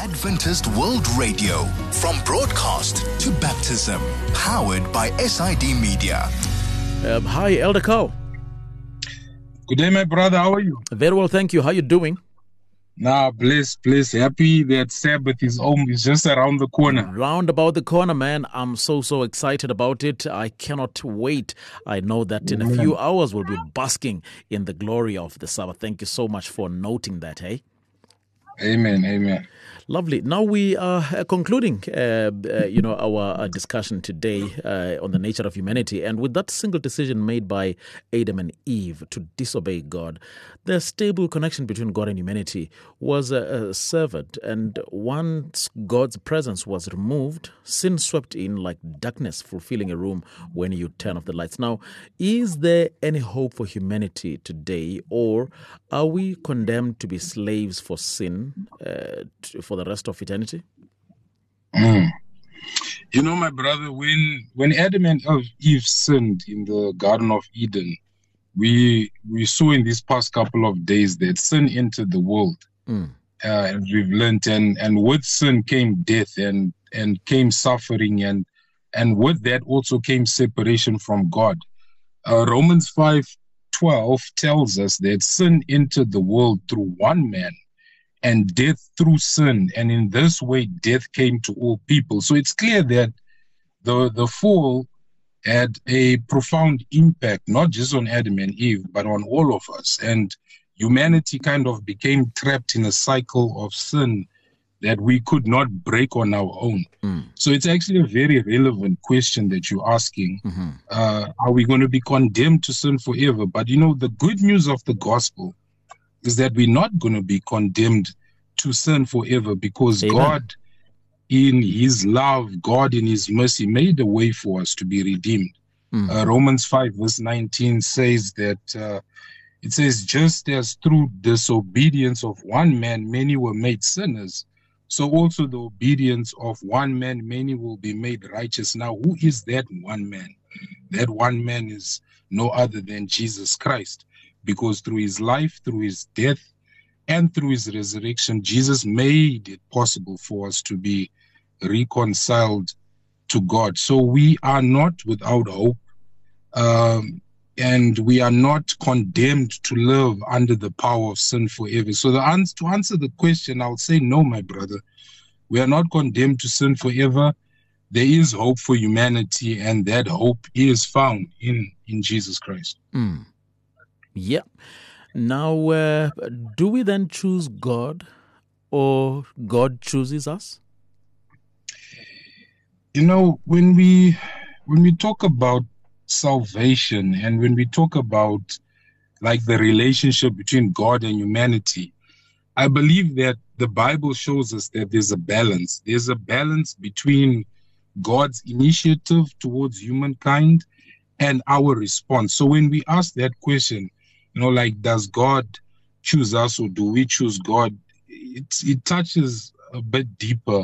Adventist World Radio, from broadcast to baptism, powered by SID Media. Hi, Elder Carl. Good day, my brother. How are you? Very well, thank you. How you doing? Blessed. Happy that Sabbath is just around the corner. Round about the corner, man. I'm so excited about it. I cannot wait. I know that in a few hours we'll be basking in the glory of the Sabbath. Thank you so much for noting that, hey? Amen. Lovely. Now we are concluding, our discussion today on the nature of humanity. And with that single decision made by Adam and Eve to disobey God, the stable connection between God and humanity was severed. And once God's presence was removed, sin swept in like darkness, fulfilling a room when you turn off the lights. Now, is there any hope for humanity today, or are we condemned to be slaves for sin for the rest of eternity? You know, my brother, when Adam and Eve sinned in the Garden of Eden, we saw in these past couple of days that sin entered the world. And we've learned, and with sin came death and came suffering, and with that also came separation from God. Romans 5:12 tells us that sin entered the world through one man, and death through sin, and in this way death came to all people. So it's clear that the fall had a profound impact, not just on Adam and Eve, but on all of us. And humanity kind of became trapped in a cycle of sin that we could not break on our own. So it's actually a very relevant question that you're asking. Are we going to be condemned to sin forever? But you know, the good news of the gospel is that we're not going to be condemned to sin forever, because Amen. God in his love, God in his mercy made a way for us to be redeemed. Romans 5 verse 19 says that it says, just as through disobedience of one man many were made sinners, so also the obedience of one man many will be made righteous. Now, who is that one man? That one man is no other than Jesus Christ, because through his life, through his death, and through his resurrection, Jesus made it possible for us to be reconciled to God. So we are not without hope, and we are not condemned to live under the power of sin forever. So to answer the question, I'll say no, my brother. We are not condemned to sin forever. There is hope for humanity, and that hope is found in Jesus Christ. Yeah. Now, do we then choose God, or God chooses us? You know, when we talk about salvation, and when we talk about like the relationship between God and humanity, I believe that the Bible shows us that there's a balance. There's a balance between God's initiative towards humankind and our response. So when we ask that question, you know, like, does God choose us, or do we choose God? It touches a bit deeper.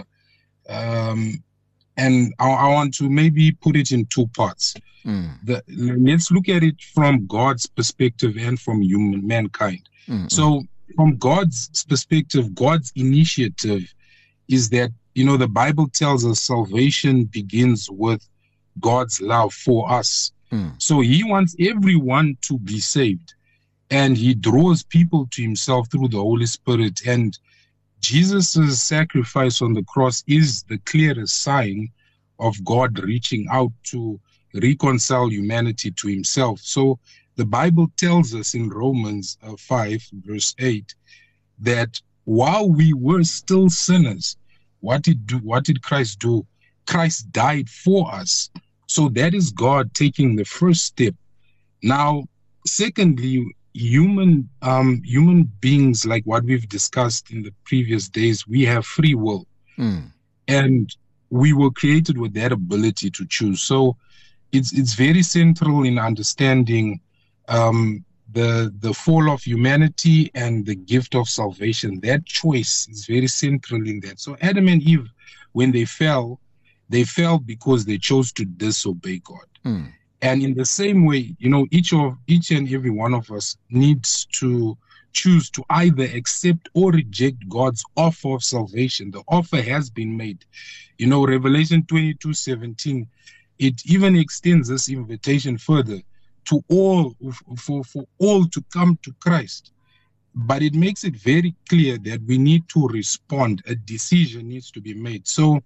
And I want to maybe put it in two parts. Let's look at it from God's perspective and from mankind. So from God's perspective, God's initiative is that, you know, the Bible tells us salvation begins with God's love for us. So he wants everyone to be saved, and he draws people to himself through the Holy Spirit. And Jesus' sacrifice on the cross is the clearest sign of God reaching out to reconcile humanity to himself. So the Bible tells us in Romans 5 verse 8 that while we were still sinners, what did Christ do? Christ died for us. So that is God taking the first step. Now, secondly, human beings, like what we've discussed in the previous days, we have free will, and we were created with that ability to choose. So it's very central in understanding the fall of humanity and the gift of salvation. That choice is very central in that. So Adam and Eve, when they fell because they chose to disobey God. And in the same way, you know, each and every one of us needs to choose to either accept or reject God's offer of salvation. The offer has been made. You know, Revelation 22:17, it even extends this invitation further to all, for all to come to Christ. But it makes it very clear that we need to respond. A decision needs to be made. So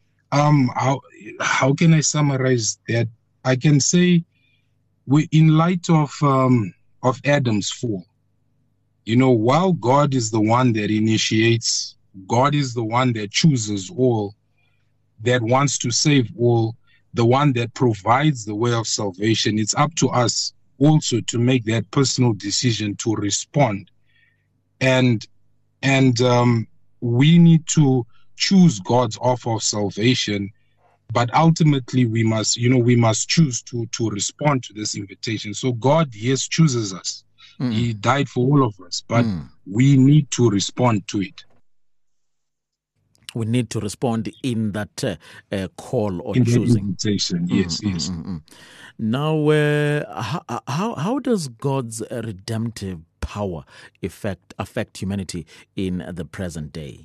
how can I summarize that? I can say, in light of Adam's fall, you know, while God is the one that initiates, God is the one that chooses all, that wants to save all, the one that provides the way of salvation, it's up to us also to make that personal decision to respond. And we need to choose God's offer of salvation, but ultimately we must choose to respond to this invitation. So God, yes, chooses us. He died for all of us, but we need to respond to it. We need to respond in that call or in choosing. Invitation. Yes, yes. Now, how does God's redemptive power affect humanity in the present day?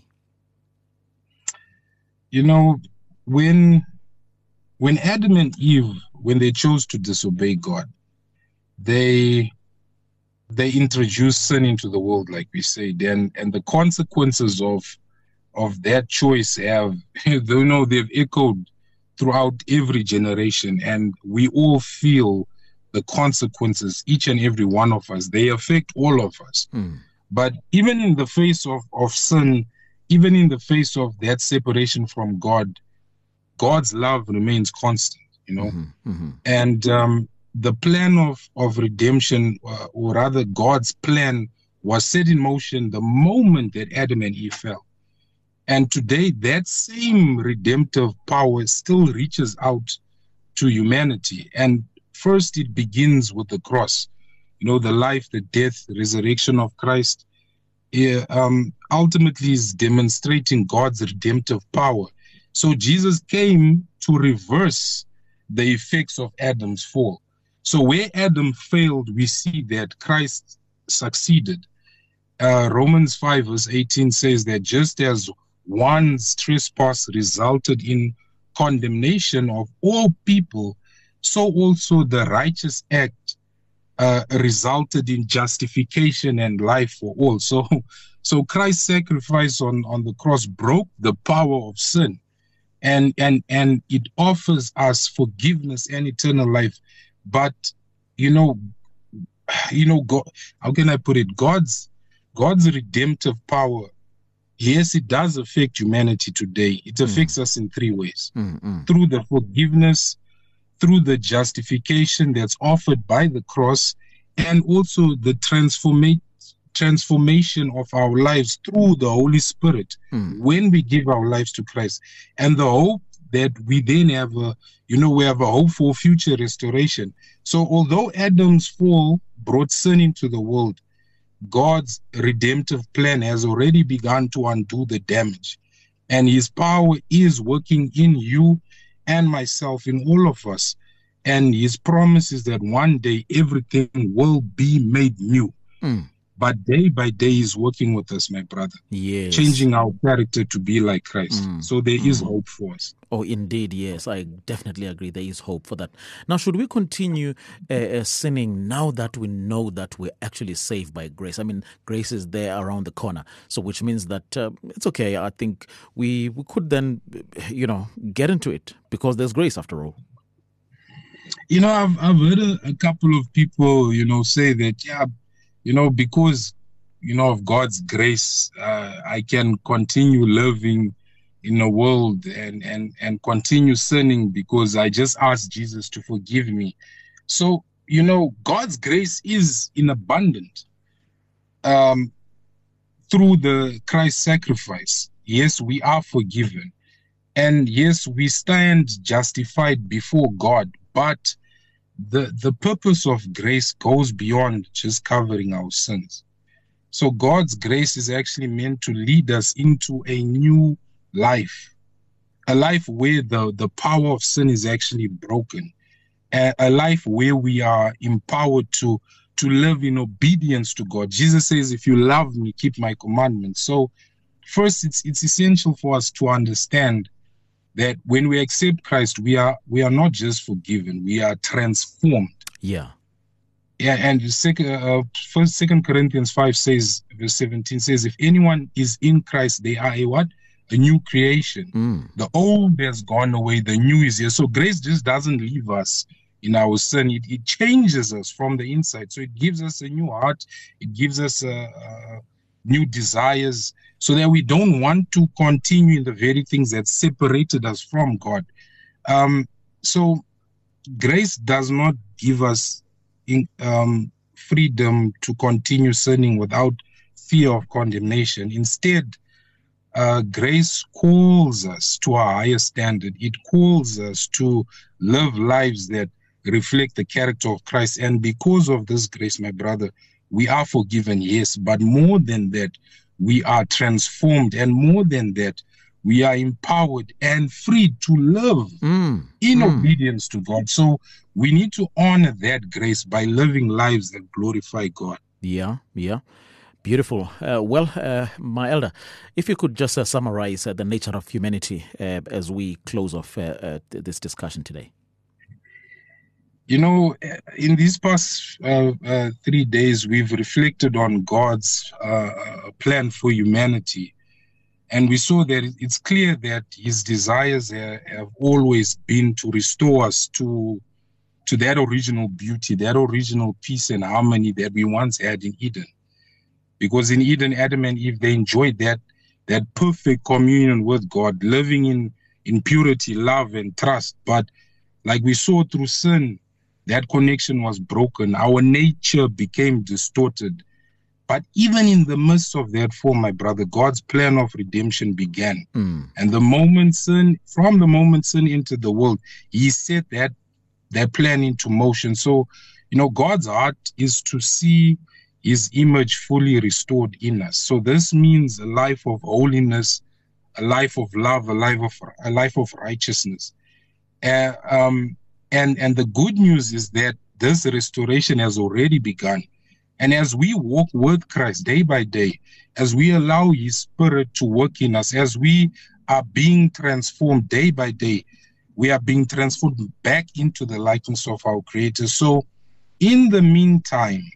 You know, when Adam and Eve, when they chose to disobey God, they introduced sin into the world, like we said, and the consequences of that choice have, they've echoed throughout every generation, and we all feel the consequences, each and every one of us. They affect all of us. But even in the face of sin, even in the face of that separation from God, God's love remains constant, you know. And the plan of redemption, or rather God's plan, was set in motion the moment that Adam and Eve fell. And today, that same redemptive power still reaches out to humanity. And first, it begins with the cross. You know, the life, the death, the resurrection of Christ, ultimately is demonstrating God's redemptive power. So Jesus came to reverse the effects of Adam's fall. So where Adam failed, we see that Christ succeeded. Romans 5 verse 18 says that just as one's trespass resulted in condemnation of all people, so also the righteous act resulted in justification and life for all. So Christ's sacrifice on the cross broke the power of sin, and it offers us forgiveness and eternal life. But God, how can I put it? God's redemptive power, yes, it does affect humanity today. It affects us in three ways: through the forgiveness, through the justification that's offered by the cross, and also the transformation of our lives through the Holy Spirit when we give our lives to Christ. And the hope that we then have, we have a hope for future restoration. So although Adam's fall brought sin into the world, God's redemptive plan has already begun to undo the damage. And his power is working in you and myself, in all of us. And his promise is that one day everything will be made new. But day by day he's working with us, my brother. Yes. Changing our character to be like Christ. So there is hope for us. Oh, indeed, yes. I definitely agree. There is hope for that. Now, should we continue sinning now that we know that we're actually saved by grace? I mean, grace is there around the corner. So which means that it's okay. I think we could then, get into it because there's grace after all. I've heard a couple of people, say that, because, of God's grace, I can continue living in the world and continue sinning because I just asked Jesus to forgive me. So, God's grace is in abundance through the Christ sacrifice. Yes, we are forgiven. And yes, we stand justified before God. But the purpose of grace goes beyond just covering our sins. So God's grace is actually meant to lead us into a new life, a life where the power of sin is actually broken, a life where we are empowered to to live in obedience to God. Jesus says, if you love me, keep my commandments. So first, it's essential for us to understand that when we accept Christ, we are not just forgiven, we are transformed. Yeah. Yeah, and Second Corinthians 5 says, verse 17 says, if anyone is in Christ, they are a what? A new creation. The old has gone away, the new is here. So grace just doesn't leave us in our sin. It changes us from the inside. So it gives us a new heart. It gives us new desires, so that we don't want to continue in the very things that separated us from God. So grace does not give us freedom to continue sinning without fear of condemnation. Instead, grace calls us to a higher standard. It calls us to live lives that reflect the character of Christ. And because of this grace, my brother, we are forgiven, yes, but more than that, we are transformed, and more than that, we are empowered and freed to live in obedience to God. So we need to honor that grace by living lives that glorify God. Yeah. Beautiful. My elder, if you could just summarize the nature of humanity as we close off this discussion today. You know, in these past 3 days, we've reflected on God's plan for humanity. And we saw that it's clear that his desires have always been to restore us to that original beauty, that original peace and harmony that we once had in Eden. Because in Eden, Adam and Eve, they enjoyed that perfect communion with God, living in purity, love, and trust. But like we saw through sin, that connection was broken. Our nature became distorted. But even in the midst of that fall, my brother, God's plan of redemption began. And from the moment sin entered the world, he set that plan into motion. So, you know, God's heart is to see his image fully restored in us. So this means a life of holiness, a life of love, a life of righteousness. And the good news is that this restoration has already begun. And as we walk with Christ day by day, as we allow his spirit to work in us, as we are being transformed day by day, we are being transformed back into the likeness of our Creator. So in the meantime,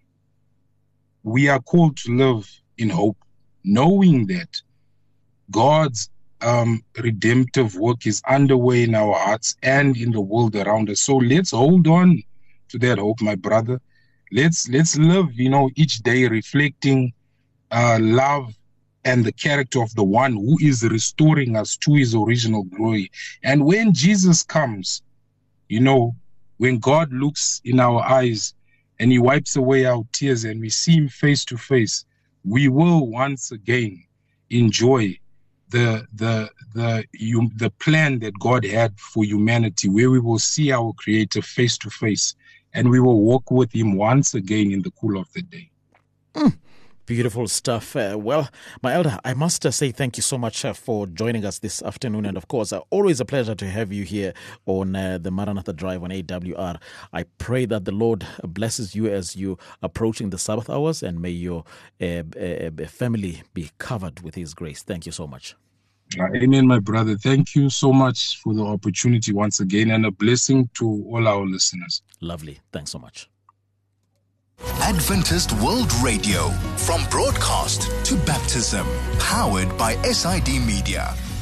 we are called to live in hope, knowing that God's redemptive work is underway in our hearts and in the world around us. So let's hold on to that hope, my brother. Let's live, you know, each day reflecting love and the character of the one who is restoring us to his original glory. And when Jesus comes, you know, when God looks in our eyes and he wipes away our tears and we see him face to face, we will once again enjoy the plan that God had for humanity, where we will see our Creator face to face and we will walk with him once again in the cool of the day. Beautiful stuff. Well, my elder, I must say thank you so much for joining us this afternoon. And of course, always a pleasure to have you here on the Maranatha Drive on AWR. I pray that the Lord blesses you as you approaching the Sabbath hours, and may your family be covered with his grace. Thank you so much. Amen, my brother. Thank you so much for the opportunity once again, and a blessing to all our listeners. Lovely. Thanks so much. Adventist World Radio, from broadcast to baptism, powered by SID Media.